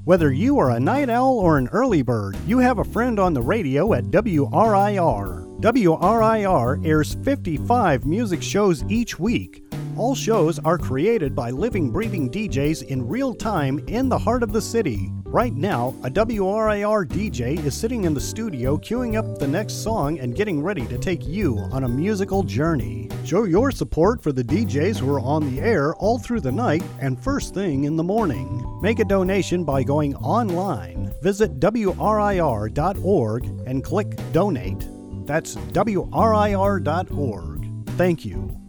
Whether you are a night owl or an early bird, you have a friend on the radio at WRIR. WRIR airs 55 music shows each week. All shows are created by living, breathing DJs in real time in the heart of the city. Right now, a WRIR DJ is sitting in the studio queuing up the next song and getting ready to take you on a musical journey. Show your support for the DJs who are on the air all through the night and first thing in the morning. Make a donation by going online. Visit WRIR.org and click Donate. That's WRIR.org. Thank you.